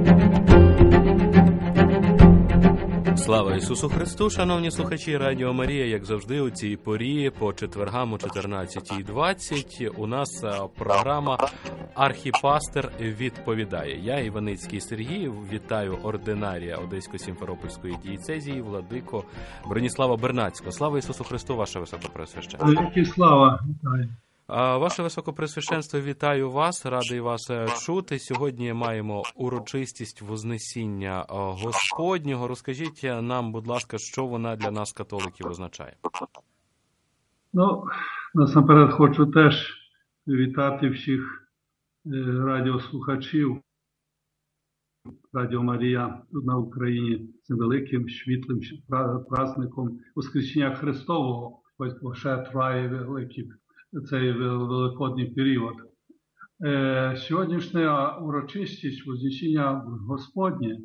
Слава Ісусу Христу, шановні слухачі Радіо Марія, як завжди у цій порі по четвергам о 14:20 у нас програма «Архіпастир відповідає». Я, Іваницький Сергій, вітаю ординарія Одесько-Сімферопольської дієцезії, владико Броніслава Бернацького. Слава Ісусу Христу, ваше Високопреосвященство. Великі слава, вітаю. Ваше Високопреосвященство, вітаю вас, радий вас чути. Сьогодні маємо урочистість Вознесіння Господнього. Розкажіть нам, будь ласка, що вона для нас, католиків, означає? Насамперед хочу теж вітати всіх радіослухачів Радіо Марія тут на Україні з великим світлим праздником Воскресіння Христового, бо ще триває великий цей великодній період. Сьогоднішня урочистість Вознесіння Господнє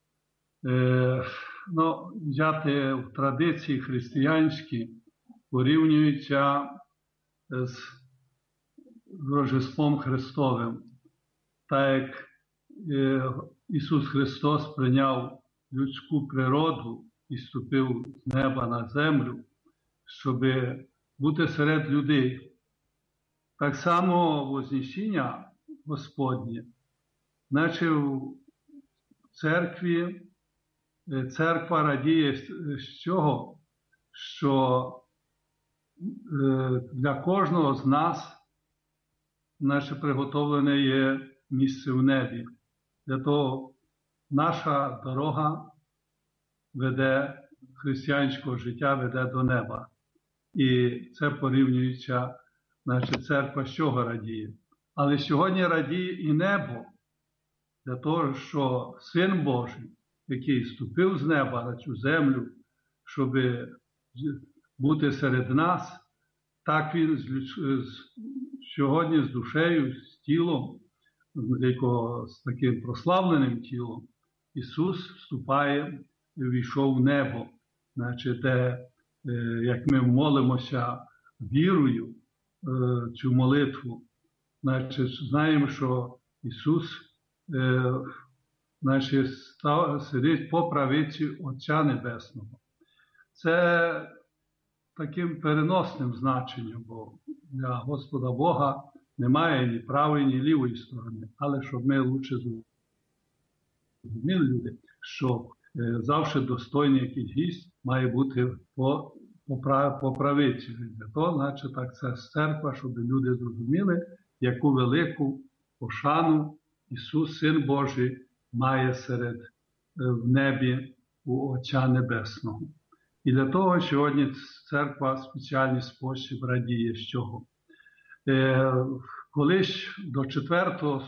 взяти в традиції християнські порівнюється з Рождеством Христовим. Так як Ісус Христос прийняв людську природу і ступив з неба на землю, щоб бути серед людей. Так само Вознесіння Господнє, наче в церкві, церква радіє з цього, що для кожного з нас наше приготовлене є місце в небі. Для того наша дорога веде, християнського життя веде до неба. І це порівнюється, значить, церква з чого радіє. Але сьогодні радіє і небо, для того, що Син Божий, який ступив з неба на цю землю, щоб бути серед нас, так Він сьогодні з душею, з тілом, з таким прославленим тілом, Ісус вступає і війшов в небо. Значить, як ми молимося вірою цю молитву, значить, знаємо, що Ісус сидить по правиці Отця Небесного. Це таким переносним значенням, бо для Господа Бога немає ні правої, ні лівої сторони. Але щоб ми лучше зрозуміли, люди, що завжди достойний якийсь гість має бути по правиці. То, значить, так, це церква, щоб люди зрозуміли, яку велику пошану Ісус, Син Божий, має в небі у Отця Небесного. І для того сьогодні церква в спеціальний спосіб радіє з цього. Колись до 4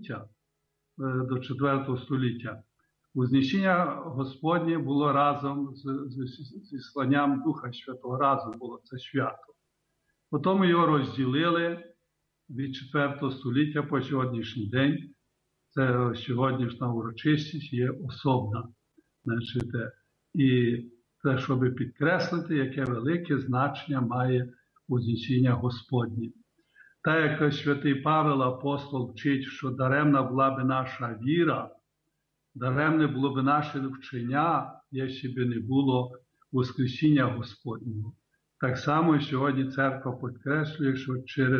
століття Вознесіння Господнє було разом зі сланням Духа Святого, разом було це свято. Потім його розділили від 4 століття по сьогоднішній день. Це сьогоднішня урочистість є особна. Значить, і це, щоб підкреслити, яке велике значення має Вознесіння Господнє. Так як святий Павел апостол вчить, що даремна була би наша віра, даремне було б наше вчення, якщо б не було Воскресіння Господнього. Так само і сьогодні церква підкреслює, що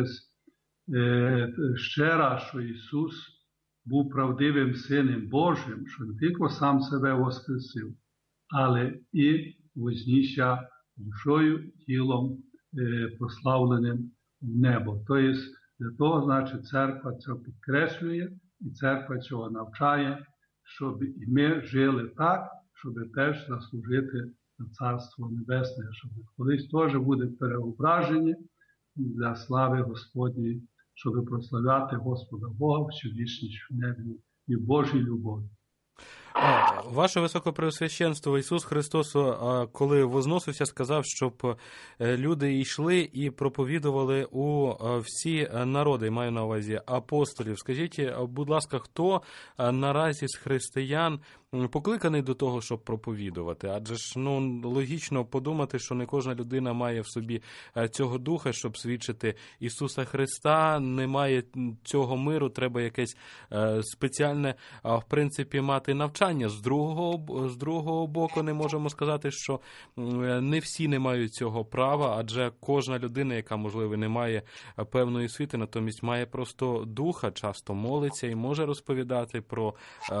ще раз, що Ісус був правдивим Сином Божим, що не тільки сам себе воскресив, але і вознісся душою, тілом прославленим в небо. Тобто, для того, значить, церква це підкреслює, і церква цього навчає, щоб і ми жили так, щоб теж заслужити на Царство Небесне, щоб колись теж буде переображення для слави Господньої, щоб прославляти Господа Бога всю вічність в небі і в Божій любові. Ваше Високопреосвященство, Ісус Христос, коли возносився, сказав, щоб люди йшли і проповідували у всі народи, маю на увазі апостолів. Скажіть, будь ласка, хто наразі з християн покликаний до того, щоб проповідувати? Адже ж логічно подумати, що не кожна людина має в собі цього духа, щоб свідчити Ісуса Христа. Немає цього миру, треба якесь спеціальне, в принципі, мати навчання. З другого боку, не можемо сказати, що не всі не мають цього права, адже кожна людина, яка, можливо, не має певної освіти, натомість має просто духа, часто молиться і може розповідати про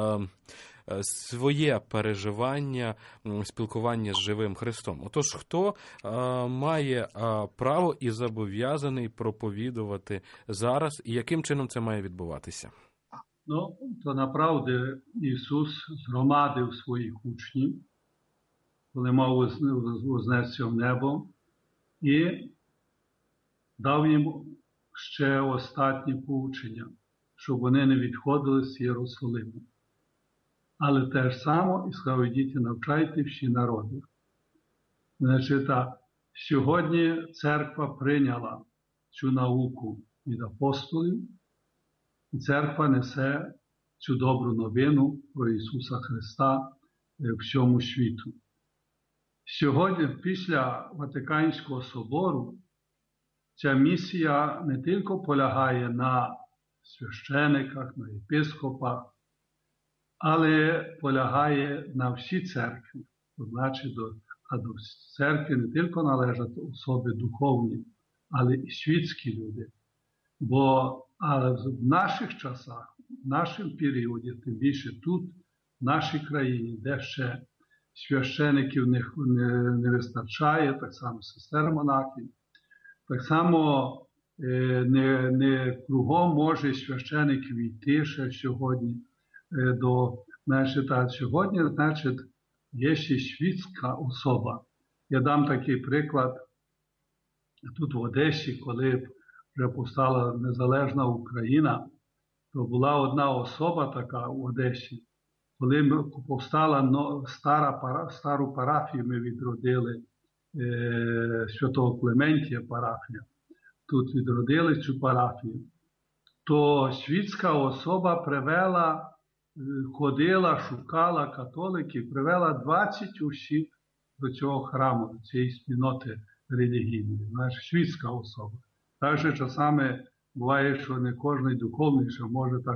своє переживання, спілкування з живим Христом. Отож, хто має право і зобов'язаний проповідувати зараз, і яким чином це має відбуватися? То направді Ісус згромадив своїх учнів, коли мав вознесся в небо, і дав їм ще останні поучення, щоб вони не відходили з Єрусалиму. Але те ж само і сказав: ідіть і навчайте всі народи. Значить, сьогодні церква прийняла цю науку від апостолів, і церква несе цю добру новину про Ісуса Христа всьому світу. Сьогодні, після Ватиканського собору, ця місія не тільки полягає на священиках, на єпископах, але полягає на всій церкві. Значить, до церкви не тільки належать особи духовні, але і світські люди. Але в наших часах, в нашому періоді, тим більше тут, в нашій країні, де ще священиків не вистачає, так само сестер монахів, так само не кругом може священик війти ще сьогодні сьогодні, є ще світська особа. Я дам такий приклад. Тут в Одесі, коли вже повстала незалежна Україна, то була одна особа така в Одесі. Коли повстала стару парафію, ми відродили Святого Клементія парафія. Тут відродили цю парафію. То світська особа ходила, шукала католиків, привела 20 осіб до цього храму, до цієї спільноти релігійної. Світська особа. Так же часами буває, що не кожен духовний ще може так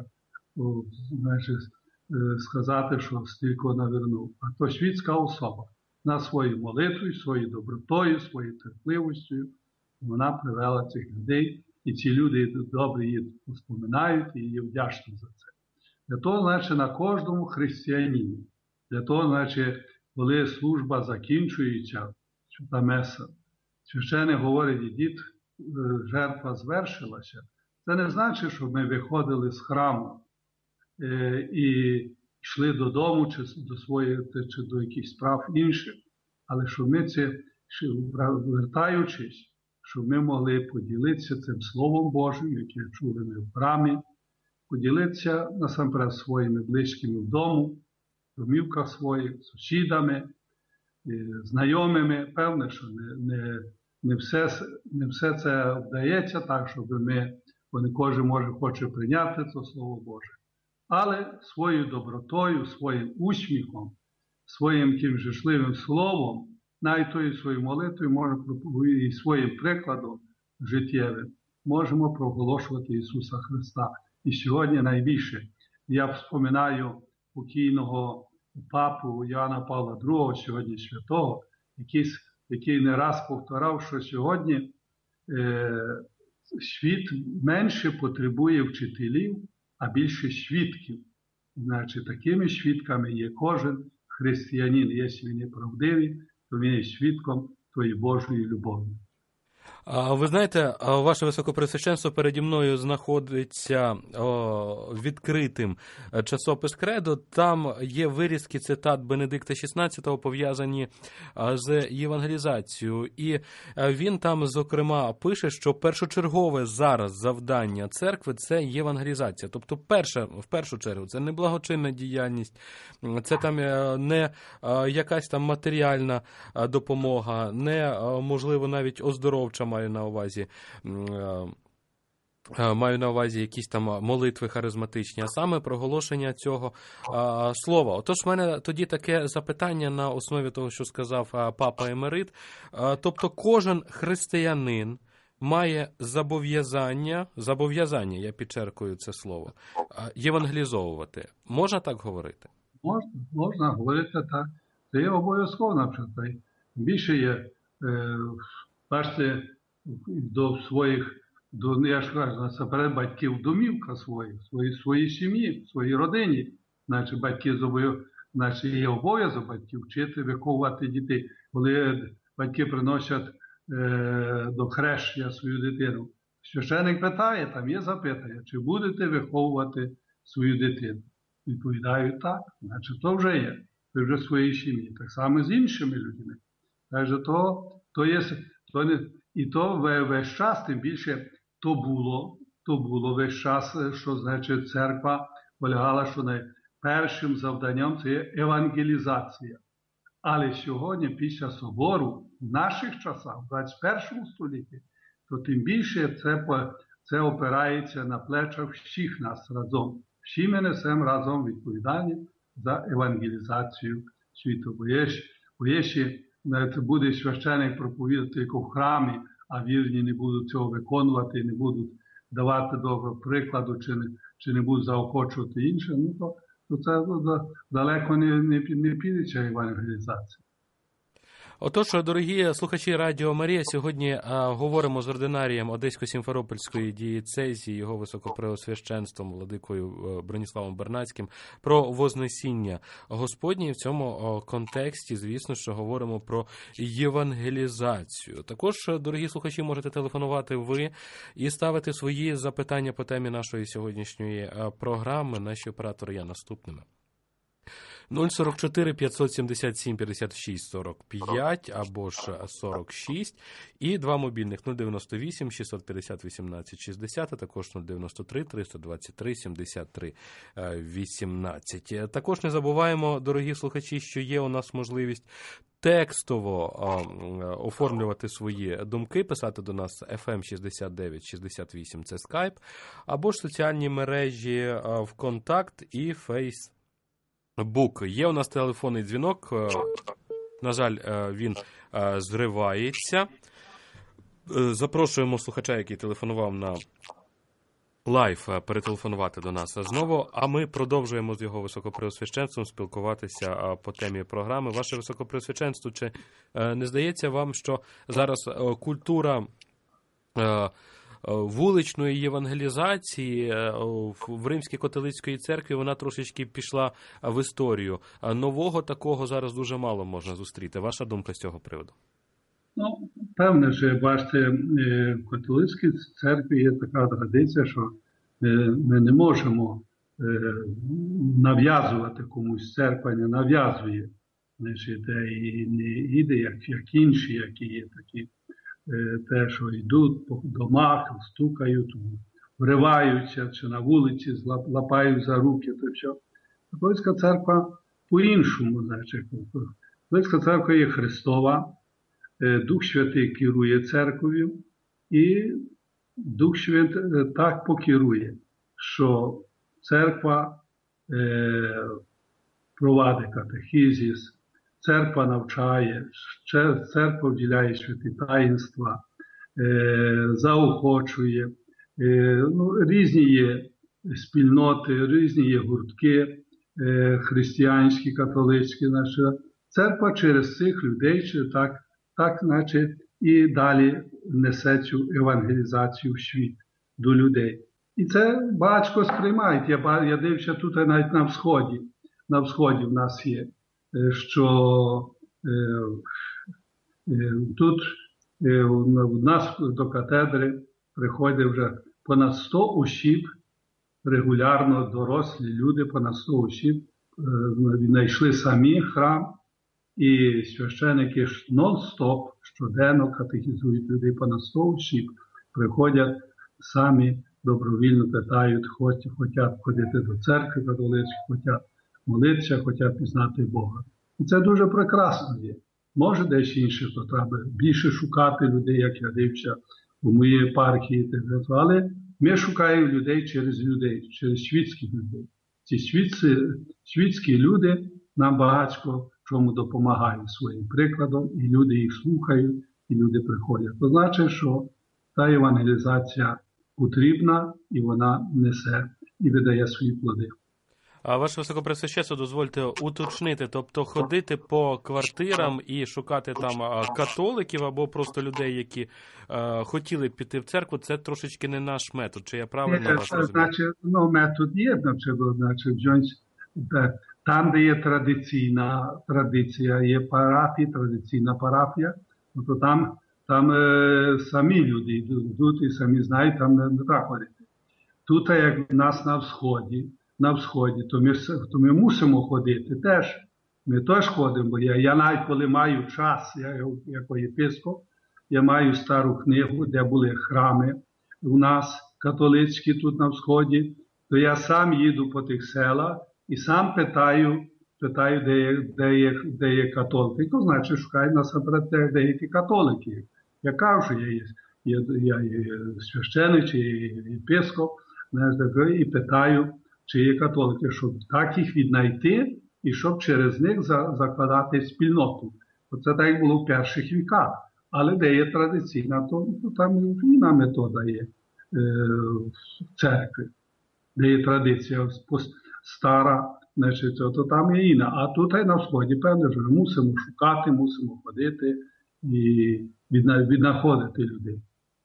сказати, що стільки навернув. А то світська особа на своїй молитві, своєю добротою, своєю терпливістю, вона привела цих людей, і ці люди добре її вспоминають і її вдячні за це. Для того, на кожному християнині, для того, коли служба закінчується, та меса, священик говорить: ідіть, жертва звершилася. Це не значить, що ми виходили з храму і йшли додому, чи до якихось справ інших, але що ми вертаючись, щоб ми могли поділитися цим Словом Божим, яке чули ми в храмі, поділитися насамперед своїми близькими вдома, в домівках своїх, сусідами, знайомими. Певне, що не все це вдається так, щоб бо не кожен хоче прийняти це Слово Боже. Але своєю добротою, своїм усміхом, своїм тим жишливим словом, навіть тою своєю молитвою і своїм прикладом життєвим можемо проголошувати Ісуса Христа. І сьогодні найбільше. Я вспоминаю покійного папу Йоанна Павла II, сьогодні святого, який не раз повторав, що сьогодні світ менше потребує вчителів, а більше свідків. Такими свідками є кожен християнин. Якщо він є правдивий, то він є свідком тої Божої любові. Ви знаєте, ваше високопресвященство, переді мною знаходиться відкритим часопис «Кредо». Там є вирізки цитат Бенедикта XVI, пов'язані з євангелізацією. І він там, зокрема, пише, що першочергове зараз завдання церкви – це євангелізація. Тобто, в першу чергу, це не благочинна діяльність, це там не якась там матеріальна допомога, не, можливо, навіть оздоровча, маю на увазі якісь там молитви харизматичні, а саме проголошення цього слова. Отож, в мене тоді таке запитання на основі того, що сказав папа Емерит. Тобто кожен християнин має зобов'язання, я підчеркую це слово, євангелізовувати. Можна так говорити? Можна говорити так. Це є обов'язково, наприклад. Більше є, бачите, я ж кажу, насамперед батьків домівка своїй сім'ї, своїй родині. Значить, є обов'язок батьків вчити, виховувати дітей. Коли батьки приносять до хрещення свою дитину, священик питає, там є запитання, чи будете виховувати свою дитину? Відповідають так, значить, то вже є. Це вже своїй сім'ї. Так само з іншими людьми. Takže то весь час, тим більше то було весь час, що, значить, церква полягала, що найпершим завданням це є евангелізація. Але сьогодні, після собору, в наших часах, в 21 столітті, то тим більше це опирається на плечах всіх нас разом. Всі ми несемо разом відповідальність за евангелізацію світу. Бо є ще буде священик проповідати як в храмі, а вірні не будуть цього виконувати, не будуть давати доброго прикладу, чи не будуть заохочувати інше, то це далеко не піде ця евангелізація. Отож, дорогі слухачі Радіо Марія, сьогодні говоримо з ординарієм Одесько-Сімферопольської дієцезії, його високопреосвященством, владикою Броніславом Бернацьким, про Вознесіння Господнє. І в цьому контексті, звісно, що говоримо про євангелізацію. Також, дорогі слухачі, можете телефонувати ви і ставити свої запитання по темі нашої сьогоднішньої програми. Наші оператори є наступними. 044 577 56 45 або ж 46 і два мобільних 098 650 18 60, а також 093 323 73 18. Також не забуваємо, дорогі слухачі, що є у нас можливість текстово оформлювати свої думки, писати до нас FM 69 68, це Skype, або ж соціальні мережі ВКонтакт і Фейс. Є у нас телефонний дзвінок, на жаль, він зривається. Запрошуємо слухача, який телефонував на лайв, перетелефонувати до нас знову, а ми продовжуємо з його високопреосвященством спілкуватися по темі програми. Ваше високопреосвященство, чи не здається вам, що зараз культура вуличної євангелізації в Римській католицькій церкві, вона трошечки пішла в історію? Нового такого зараз дуже мало можна зустріти. Ваша думка з цього приводу? Певне, що, бачите, в католицькій церкві є така традиція, що ми не можемо нав'язувати комусь, церква не нав'язує, де і не йде, як інші, які є такі. Те, що йдуть по домах, стукають, вриваються, чи на вулиці, лапають за руки, то все. Католицька церква по-іншому, значить. Католицька церква є Христова, Дух Святий керує церков'ю, і Дух Святий так покерує, що церква провадить катехизис, церква навчає, церква вділяє святі таїнства, заохочує. Різні є спільноти, різні є гуртки християнські, католицькі. Церква через цих людей так наче, і далі несе цю евангелізацію в світ до людей. І це багатько сприймають. Я дивився тут навіть на Всході. На Всході в нас є, що тут У нас до катедри приходить вже понад 100 осіб, регулярно дорослі люди, понад 100 осіб, знайшли самі храм, і священики нон-стоп, щоденно катехізують людей, понад 100 осіб, приходять самі, добровільно питають, хочуть ходити до церкви католицької, хочуть молитися, хочуть пізнати Бога. І це дуже прекрасно є. Може десь інше, то треба більше шукати людей, як я дивився у моїй епархії, але ми шукаємо людей, через світських людей. Ці світські люди нам багатько чому допомагають своїм прикладом, і люди їх слухають, і люди приходять. То значить, що та евангелізація потрібна, і вона несе і видає свої плоди. А ваше високопресвященство, дозвольте уточнити, тобто ходити по квартирам і шукати там католиків або просто людей, які хотіли піти в церкву, це трошечки не наш метод, чи я правильно вас розумію? Значить, метод є, там, де є традиція, є традиційна парафія, то там самі люди йдуть і самі знають, там не так ходити. Тут, як в нас на Всході, то ми мусимо ходити теж. Ми теж ходимо, бо я навіть коли маю час, я як єпископ, я маю стару книгу, де були храми у нас католицькі тут на Всході, то я сам їду по тих селах і сам питаю, де є католики. То значить, шукаю насамперед деякі католики. Я кажу, я є священик, чи єпископ, і питаю, чи є католики, щоб так їх віднайти і щоб через них закладати спільноту. Оце так як було в перших віках. Але де є традиційна, то там інна метода є в церкві. Де є традиція стара, значить, то там є інна. А тут на Всході, певно, що ми мусимо шукати, мусимо ходити і віднаходити людей.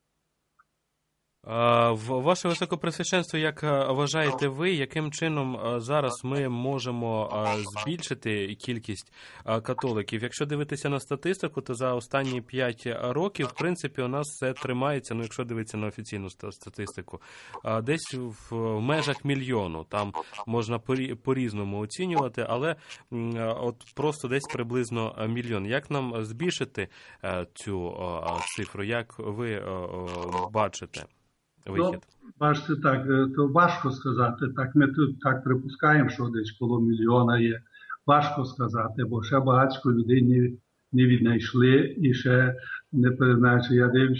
Ваше Високопресвященство, як вважаєте ви, яким чином зараз ми можемо збільшити кількість католиків? Якщо дивитися на статистику, то за останні 5 років, в принципі, у нас це тримається, якщо дивитися на офіційну статистику, десь в межах мільйону. Там можна по-різному оцінювати, але от просто десь приблизно мільйон. Як нам збільшити цю цифру? Як ви бачите вихід? Бачите, так, то важко сказати. Так, ми тут так припускаємо, що десь коло мільйона є. Важко сказати, бо ще багатько людей не віднайшли і ще не перезначили.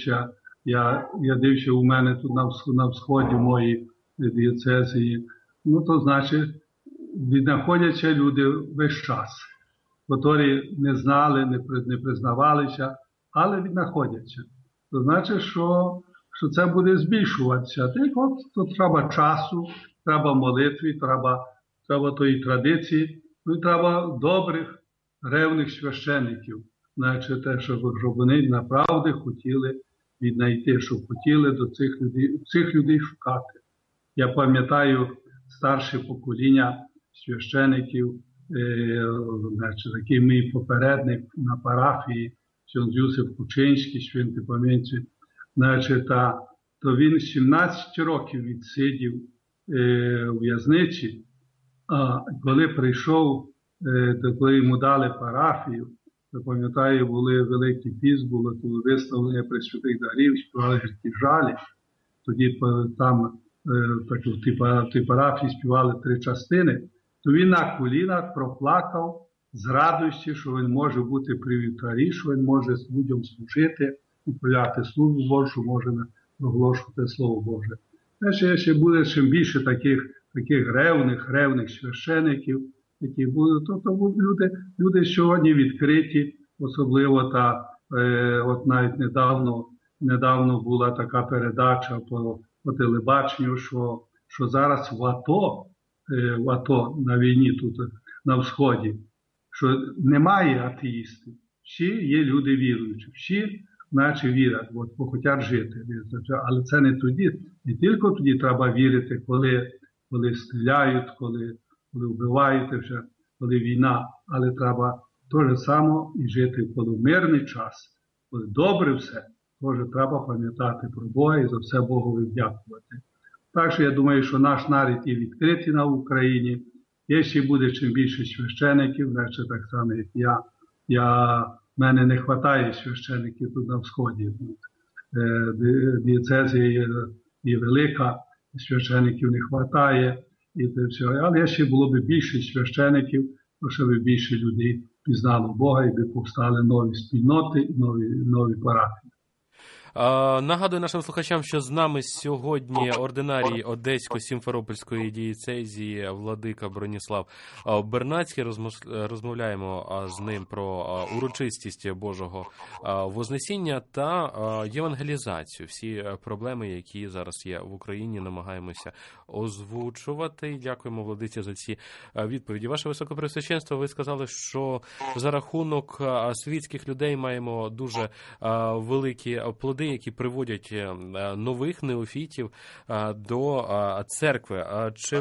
Я дивився у мене тут на Всході моїй дієцезії. То значить, віднаходяться люди весь час, які не знали, не признавалися, але віднаходяться. То значить, що це буде збільшуватися. Так от, то треба часу, треба молитви, треба тої традиції, і треба добрих, ревних священиків. Значить, щоб вони направду хотіли віднайти, щоб хотіли до цих людей шукати. Я пам'ятаю старше покоління священиків, значить, такий мій попередник на парафії, Сьон Юсиф Кучинський, святий пам'яті. Значить, то він 17 років відсидів у в'язниці, а коли прийшов, коли йому дали парафію, то пам'ятаю, були великий піст, було виставлення пресвятих дарів, співали гіркі жалі. Тоді там в тій парафії співали 3 частини, то він на колінах проплакав з радості, що він може бути при вівтарі, що він може людям служити, управляти службу Божу, може проголошувати Слово Боже. Ще буде чим більше таких ревних священиків, які будуть, то будуть люди сьогодні відкриті, особливо от навіть недавно була така передача по телебаченню, що зараз в АТО на війні тут на Всході, що немає атеїстів, всі є люди віруючі, всі наче вірять, бо хочуть жити. Але це не тоді, не тільки тоді треба вірити, коли стріляють, коли вбивають, коли війна, але треба те ж саме і жити, коли мирний час, коли добре все, теж треба пам'ятати про Бога і за все Богові дякувати. Так що я думаю, що наш народ є відкритий на Україні. Якщо буде чим більше священиків, значить так само, як в мене не вистачає священиків тут на Сході. Дієцезія є велика, священиків не вистачає. Але якщо було б більше священиків, то щоб більше людей пізнало Бога і би повстали нові спільноти, нові парафії. Нагадую нашим слухачам, що з нами сьогодні ординарій Одесько-Сімферопольської дієцезії владика Броніслав Бернацький. Розмовляємо з ним про урочистість Божого Вознесіння та євангелізацію. Всі проблеми, які зараз є в Україні, намагаємося озвучувати. Дякуємо, владиці, за ці відповіді. Ваше Високопреосвященство, ви сказали, що за рахунок світських людей маємо дуже великі плоди, які приводять нових неофітів до церкви. Чи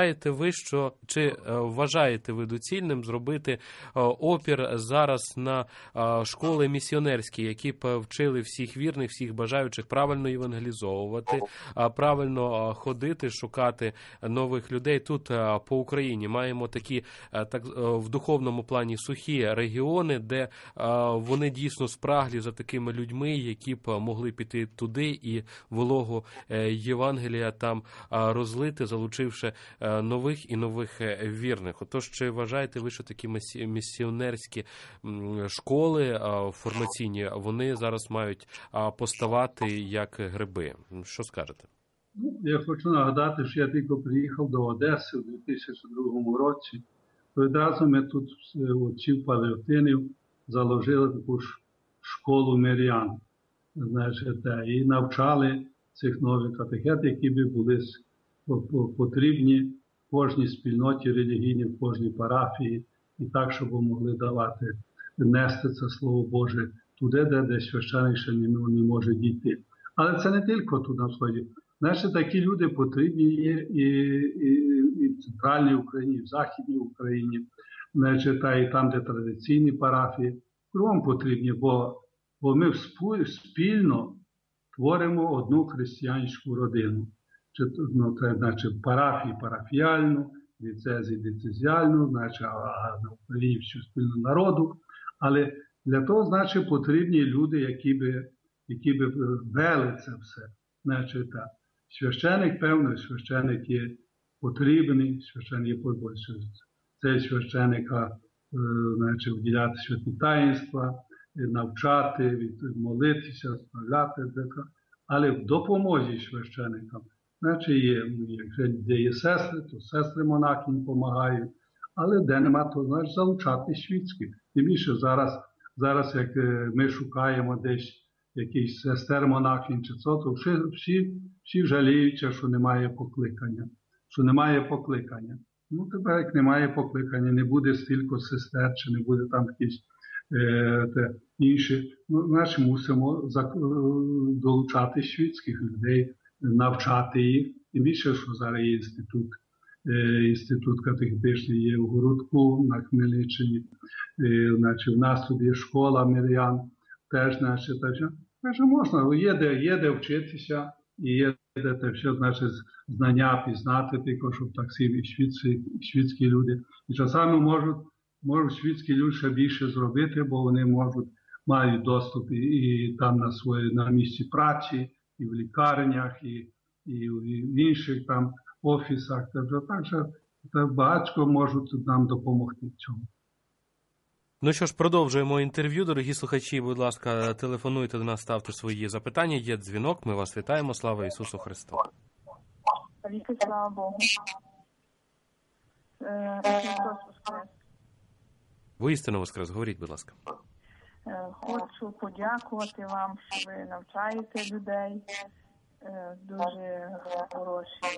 вважаєте ви доцільним зробити опір зараз на школи місіонерські, які б вчили всіх вірних, всіх бажаючих правильно євангелізовувати, правильно ходити, шукати нових людей тут по Україні? Маємо такі в духовному плані сухі регіони, де вони дійсно спраглі за такими людьми, які б могли піти туди і вологу Євангелія там розлити, залучивши нових і нових вірних. Отож, чи вважаєте ви, що такі місіонерські школи формаційні, вони зараз мають поставати як гриби? Що скажете? Я хочу нагадати, що я тільки приїхав до Одеси у 2002 році. То відразу ми тут отців Палеотинів заложили таку школу мирян. І навчали цих нових катехетів, які би були потрібні в кожній спільноті релігійній, в кожній парафії, і так, щоб могли давати, нести це Слово Боже туди, де священик ще не може дійти. Але це не тільки тут на Сході. Значить, такі люди потрібні є і в Центральній Україні, і в Західній Україні, значить, і там, де традиційні парафії. Кругом потрібні, бо ми спільно творимо одну християнську родину. Це значить парафію парафіальну, дієцезію дієцезіальну, значить на Україні всю спільну народу. Але для того, значить, потрібні люди, які би вели це все. Значить, священик, певно, священик є потрібний, священик є потрібний. Цей священика, значить, вділяти святі таїнства, навчати, молитися, справляти, але в допомозі священикам. Значить, де є сестри, то сестри монахині допомагають, але де нема, то значить залучати світських. Тим більше зараз, як ми шукаємо десь якийсь сестер монахинь чи це, то всі жаліються, що немає покликання. Ну, тепер, як немає покликання, не буде стільки сестер, чи не буде там якісь інші. Ну, значить, мусимо долучати світських людей, навчати їх. Тим більше, що зараз є інститут катехетичний є у Городку на Хмельниччині. Значить, в нас тут є школа мирян, теж, значить, можна, є де вчитися, і є де те все, значить, знання пізнати, тільки, щоб так і світські люди. І часами можуть світські люди ще більше зробити, бо вони мають доступ і там на місці праці, і в лікарнях, і в інших там офісах. Так що багатько можуть нам допомогти в цьому. Ну що ж, продовжуємо інтерв'ю. Дорогі слухачі, будь ласка, телефонуйте до нас, ставте свої запитання. Є дзвінок, ми вас вітаємо. Слава Ісусу Христу! Слава Богу. Воістину воскрес, говоріть, будь ласка. Хочу подякувати вам, що ви навчаєте людей. Дуже хороші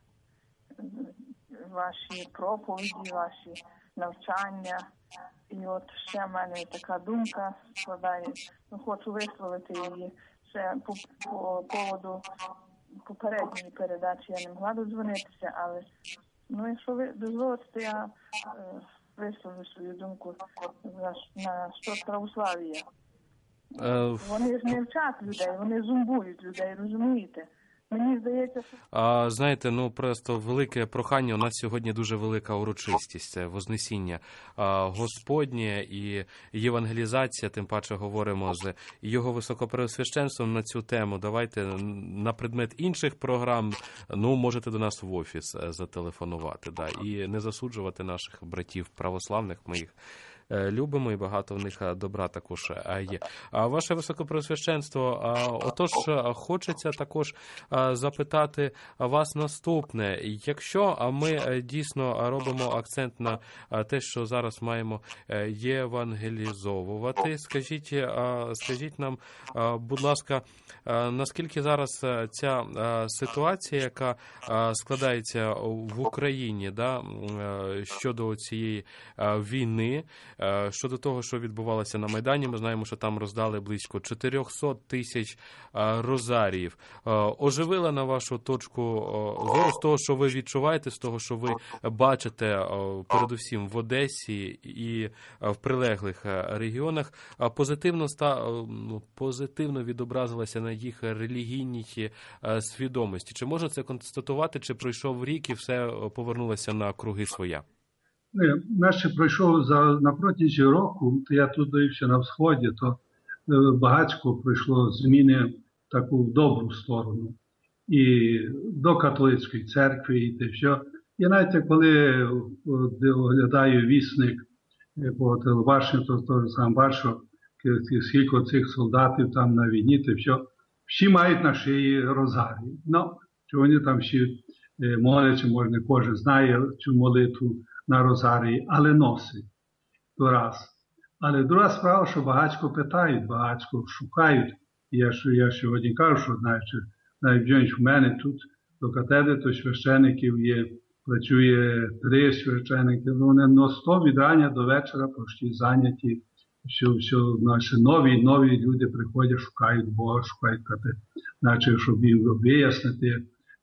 ваші проповіді, ваші навчання. І от ще в мене така думка складає. Хочу висловити її ще по поводу попередньої передачі. Я не могла додзвонитися, але якщо ви дозволите, я висловлю свою думку на що православ'я. Вони ж не вчать людей, вони зумбують людей, розумієте? Мені здається, що... Знаєте, ну просто велике прохання. У нас сьогодні дуже велика урочистість. Це Вознесіння Господнє і євангелізація. Тим паче говоримо з його високопреосвященством на цю тему. Давайте на предмет інших програм, ну, можете до нас в офіс зателефонувати. Да, і не засуджувати наших братів православних, ми їх любимо, і багато в них добра також є. Ваше Високопреосвященство, отож, хочеться також запитати вас наступне. Якщо ми дійсно робимо акцент на те, що зараз маємо євангелізовувати, скажіть нам, будь ласка, наскільки зараз ця ситуація, яка складається в Україні, да, щодо цієї війни, щодо того, що відбувалося на Майдані, ми знаємо, що там роздали близько 400 тисяч розаріїв. Оживила, на вашу точку зору, з того, що ви відчуваєте, з того, що ви бачите передусім в Одесі і в прилеглих регіонах, позитивно відобразилася на їх релігійній свідомості? Чи можна це констатувати, чи пройшов рік і все повернулося на круги своя? Наче пройшов на протязі року, то я тут дивився на Сході, то багатько пройшло зміни таку в добру сторону. І до католицької церкви, і те все. І навіть коли оглядаю вісник по телебаченню, то сам бачу, скільки цих солдатів там на війні, те все. Всі мають на шиї розарії. Ну, що вони там всі моляться, може не кожен знає цю молитву на розарії, але носить. То раз. Але друга справа, що багатько питають, багатько шукають. І я сьогодні кажу, що навіть в мене тут до катедри, то священиків є, працює 3 священики. Вони на 100 від рання до вечора почти зайняті. Що наші нові люди приходять, шукають Бога, шукають катедри, щоб їм вияснити.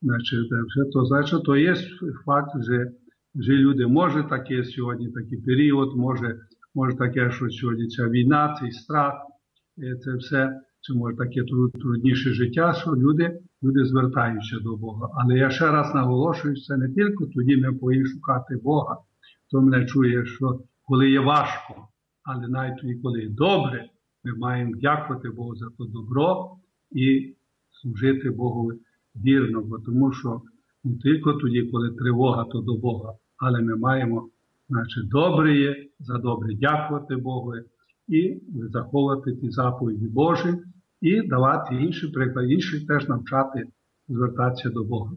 То є факт, що люди, може таке сьогодні, такий період, може таке, що сьогодні ця війна, цей страх, це все, чи може таке трудніше життя, що люди звертаються до Бога. Але я ще раз наголошую, це не тільки тоді ми повинні шукати Бога. Хто мене чує, що коли є важко, але навіть тоді, коли є добре, ми маємо дякувати Богу за то добро і служити Богу вірно, бо тому що не тільки тоді, коли тривога, то до Бога, але ми маємо, добре є, за добре дякувати Богу і заховувати ті заповіді Божі і давати інші приклади, інших теж навчати звертатися до Бога.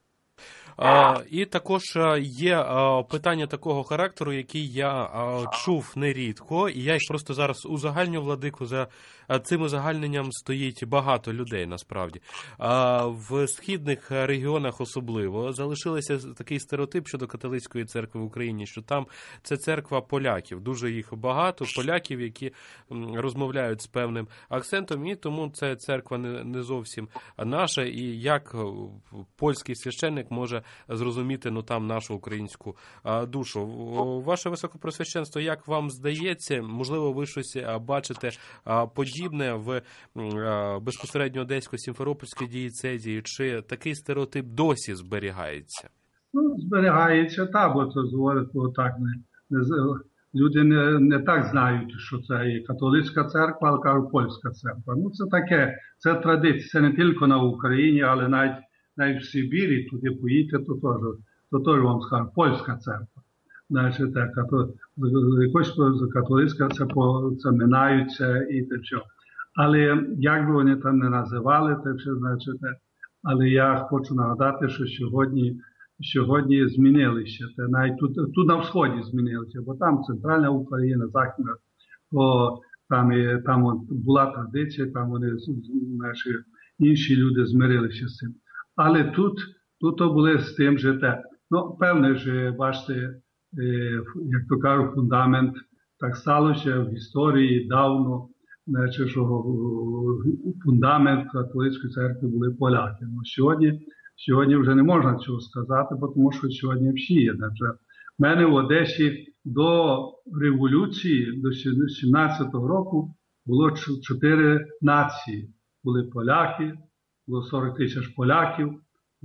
І також є питання такого характеру, які я чув нерідко, і я їх просто зараз узагальню, владику. За цим узагальненням стоїть багато людей, насправді. В східних регіонах особливо залишився такий стереотип щодо католицької церкви в Україні, що там це церква поляків. Дуже їх багато, поляків, які розмовляють з певним акцентом, і тому це церква не зовсім наша, і як польський священник може зрозуміти там нашу українську душу. Ваше Високопреосвященство, як вам здається, можливо, ви щось бачите подібне в безпосередньо Одесько-Сімферопольській дієцезії, чи такий стереотип досі зберігається? Зберігається, бо це говорить так. Люди не так знають, що це є католицька церква, але кажуть польська церква. Це таке, це традиція, це не тільки на Україні, але навіть в Сибірі, туди поїдете, то теж вам скажуть польська церква. Якось католицька це минаються і те все. Але як би вони там не називали, те все, але я хочу нагадати, що сьогодні змінилися. Навіть тут на Сході змінилися, бо там Центральна Україна, Західна, там була традиція, там вони, наші інші люди змирилися з цим. Але тут були з тим же те. Певне, що, бачите, як то кажуть, фундамент так сталося в історії давно, що фундамент католицької церкви були поляки. Сьогодні вже не можна цього сказати, тому що сьогодні всі є. В мене в Одесі до революції, до 17-го року, було 4 нації. Були поляки, було 40 тисяч поляків,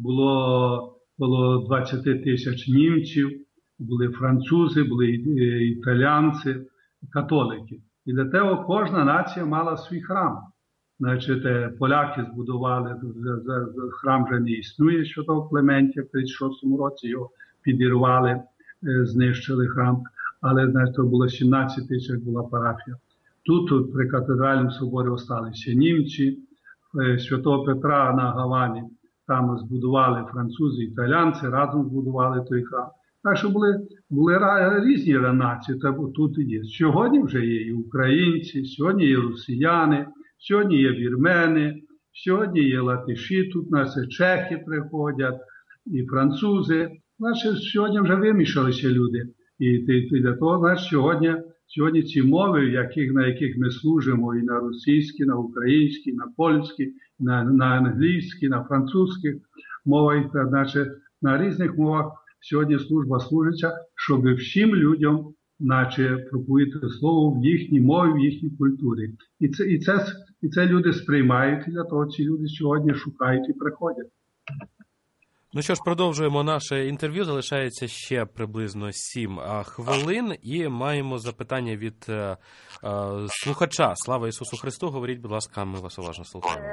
було 20 тисяч німців, були французи, були італійці, католики. І для того кожна нація мала свій храм. Значить, поляки збудували, храм вже не існує Святого Клементія, в 36 році його підірвали, знищили храм. Але, значить, то було 17 тисяч, була парафія. Тут при катедральному соборі залишилися німці, Святого Петра на Гавані, там збудували французи, італійці, разом збудували той храм. Так що були різні нації, тут і є. Сьогодні вже є і українці, сьогодні є росіяни, сьогодні є вірмени, сьогодні є латиші, тут наші чехи приходять, і французи. Значить, сьогодні вже вимішалися люди. І для того, значить, сьогодні ці мови, на яких ми служимо, і на російській, на українській, на польській, на англійській, на французьких мовах, значить, на різних мовах сьогодні служба служиться, щоб всім людям проповідати слово в їхній мові, в їхній культурі. І це люди сприймають, і для того ці люди сьогодні шукають і приходять. Ну що ж, продовжуємо наше інтерв'ю. Залишається ще приблизно 7 хвилин. І маємо запитання від слухача. Слава Ісусу Христу! Говоріть, будь ласка, ми вас уважно слухаємо.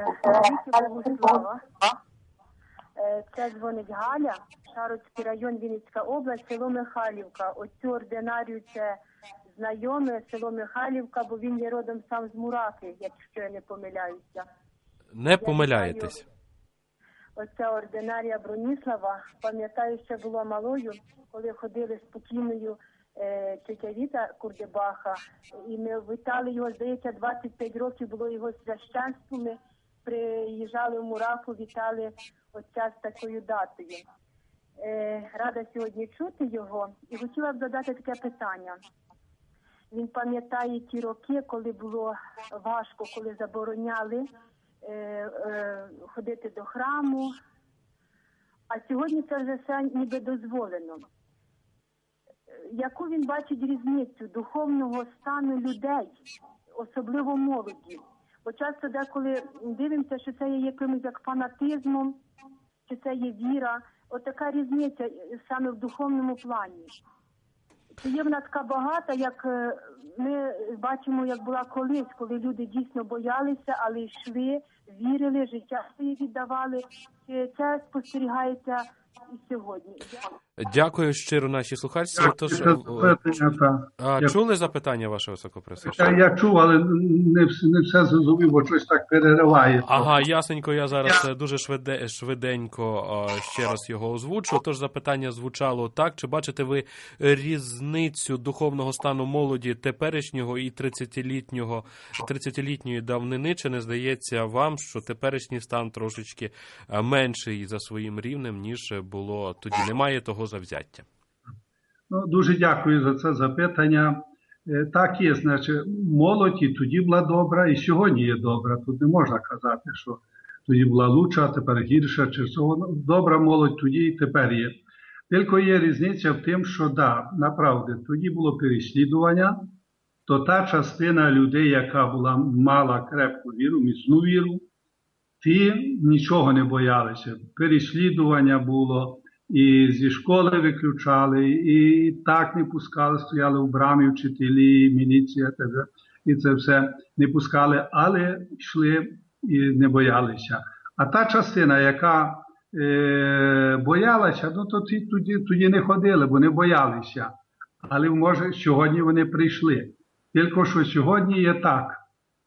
Це дзвонить Галя, Шарицький район, Вінницька область, село Михайлівка. Оцю ординарію це знайоме село Михайлівка, бо він є родом сам з Мураки, якщо я не помиляюся. Не помиляєтесь. Оця ординарія Броніслава, пам'ятаю, ще була малою, коли ходили з покійною тетя Віта Курдебаха, і ми вітали його, здається, 25 років було його священство, ми приїжджали в Мураку, вітали отця з такою датою. Рада сьогодні чути його, і хотіла б задати таке питання. Він пам'ятає ті роки, коли було важко, коли забороняли ходити до храму, а сьогодні це вже все ніби дозволено. Яку він бачить різницю духовного стану людей, особливо молоді? Бо часто деколи дивимося, що це є якимось як фанатизмом, чи це є віра. Отака різниця саме в духовному плані. Чи є вона така багата, як ми бачимо, як була колись, коли люди дійсно боялися, але йшли, вірили, життя своє віддавали. Чи це спостерігається і сьогодні? Дякую щиро нашій слухачці. Тож, чули запитання ваше високопресвященство? Я чув, але не все зрозумів, бо щось так перериває. Ага, ясненько, я зараз дуже швиденько ще раз його озвучу. Тож запитання звучало так: чи бачите ви різницю духовного стану молоді теперішнього і 30-літньої давнини? Чи не здається вам, що теперішній стан трошечки менший за своїм рівнем, ніж було тоді? Немає того завзяття. Ну, дуже дякую за це запитання. Так є, значить, молодь і тоді була добра, і сьогодні є добра. Тут не можна казати, що тоді була лучша, а тепер гірша. Чи добра молодь тоді і тепер є. Тільки є різниця в тим, що да, направді, тоді було переслідування, то та частина людей, яка мала крепку віру, міцну віру, ті нічого не боялися. Переслідування було, і зі школи виключали, і так не пускали, стояли в брамі вчителі, міліція, і це все не пускали, але йшли і не боялися. А та частина, яка боялася, ну то тоді не ходили, бо не боялися. Але може сьогодні вони прийшли. Тільки що сьогодні є так,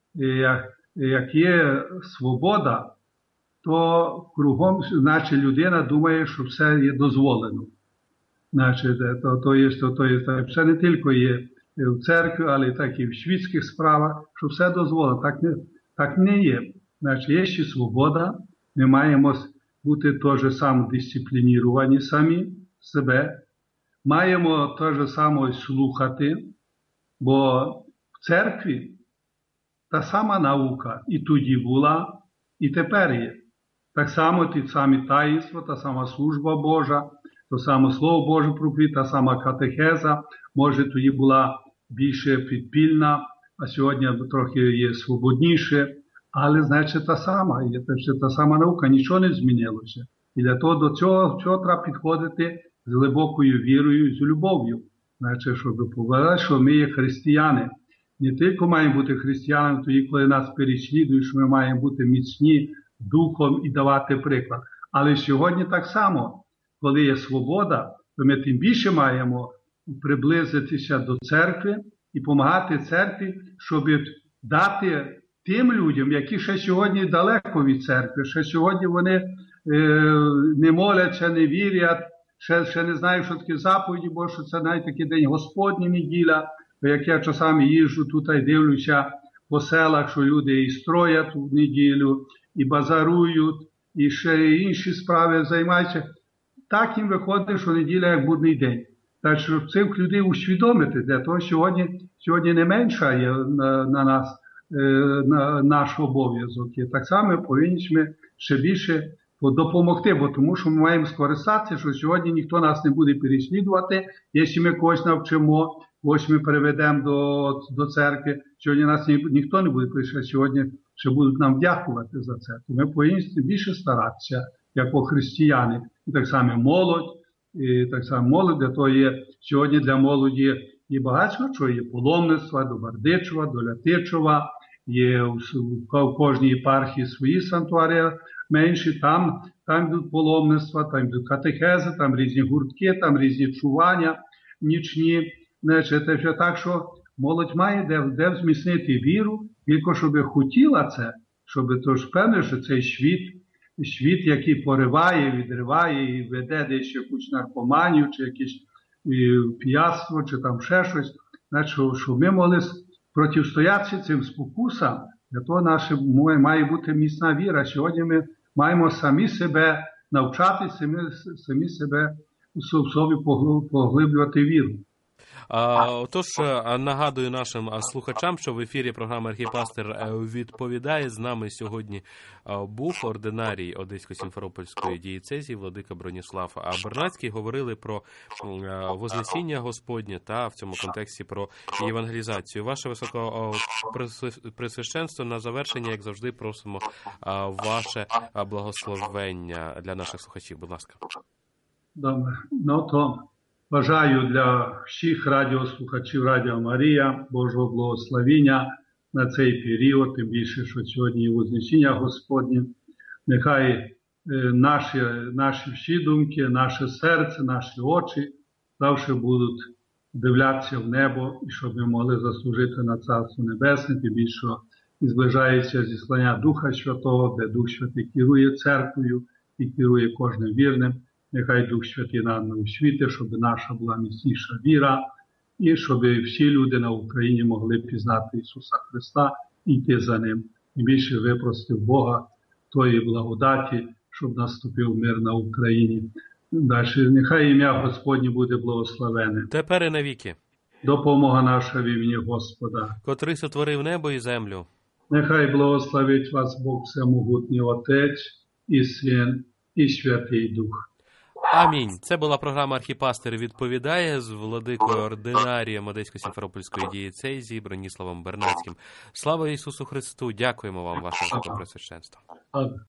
як є свобода, то кругом, значить, людина думає, що все є дозволено. Значить, то є, все не тільки є в церкві, але так і в світських справах, що все дозволено. Так не є. Значить, є ще свобода, ми маємо бути теж самодисциплініровані самі себе, маємо теж само слухати, бо в церкві та сама наука і тоді була, і тепер є. Так само ті самі таїнства, та сама служба Божа, то саме Слово Боже проповідь, та сама катехеза, може тоді була більше підпільна, а сьогодні трохи є свободніше, але значить та сама наука, нічого не змінилося. І для того до цього треба підходити з глибокою вірою, з любов'ю. Значить, щоб показати, що ми є християни. Не тільки маємо бути християнами, тоді, коли нас переслідують, що ми маємо бути міцні духом і давати приклад. Але сьогодні так само, коли є свобода, то ми тим більше маємо приблизитися до церкви і допомагати церкві, щоб дати тим людям, які ще сьогодні далеко від церкви, ще сьогодні вони не моляться, не вірять, ще не знають, що таке заповіді, бо що це навіть такий день Господній неділя, як я часами їжджу тут і дивлюся по селах, що люди і строять в неділю, і базарують, і ще інші справи займаються. Так їм виходить, що неділя як будний день. Так що цих людей усвідомити, для того сьогодні не меншає на нас наш обов'язок. І так само повинні ми ще більше допомогти, бо тому що ми маємо скористатися, що сьогодні ніхто нас не буде переслідувати, якщо ми когось навчимо, когось ми переведемо до церкви. Сьогодні нас ніхто не буде прийшов, сьогодні ще будуть нам дякувати за це. Ми повинні більше старатися, як християни. І так само молодь, для того є сьогодні для молоді є багато, що є паломництва до Бердичева, до Лятичева, є в кожній єпархії свої санктуарії менші, там йдуть паломництва, там йдуть катехези, там різні гуртки, там різні чування нічні. Так що молодь має де зміцнити віру, тільки щоб хотіла це, щоб тож певне, що цей світ, який пориває, відриває і веде десь якусь наркоманію, чи якесь п'янство, чи там ще щось, щоб ми могли протистоятися цим спокусам, для того має бути міцна віра. Сьогодні ми маємо самі себе навчати, самі себе в собі поглиблювати віру. Отож, нагадую нашим слухачам, що в ефірі програми «Архіпастир відповідає». З нами сьогодні був ординарій Одесько-Сімферопольської дієцезії владика Броніслав Бернацький. Говорили про Вознесіння Господнє та в цьому контексті про євангелізацію. Ваше Високопресвященство, на завершення, як завжди, просимо ваше благословення для наших слухачів. Будь ласка. Добре. То бажаю для всіх радіослухачів Радіо Марія Божого благословення на цей період, тим більше, що сьогодні є Вознесіння Господнє. Нехай наші всі думки, наше серце, наші очі завжди будуть дивлятися в небо, і щоб ми могли заслужити на Царство Небесне, тим більше, що і зближається зіслання Духа Святого, де Дух Святий керує церквою і керує кожним вірним. Нехай Дух Святий нам освітить, щоб наша була міцніша віра, і щоб всі люди на Україні могли пізнати Ісуса Христа і йти за Ним. І більше випросив Бога тої благодаті, щоб наступив мир на Україні. Далі, нехай ім'я Господнє буде благословене. Тепер і навіки. Допомога наша в ім'ї Господа. Котрий сотворив небо і землю. Нехай благословить вас Бог Всемогутній Отець і Син, і Святий Дух. Амінь. Це була програма «Архіпастир відповідає» з владикою ординарієм Одесько-Сімферопольської дієцезії Броніславом Бернацьким. Слава Ісусу Христу! Дякуємо вам, ваше Високопресвященство.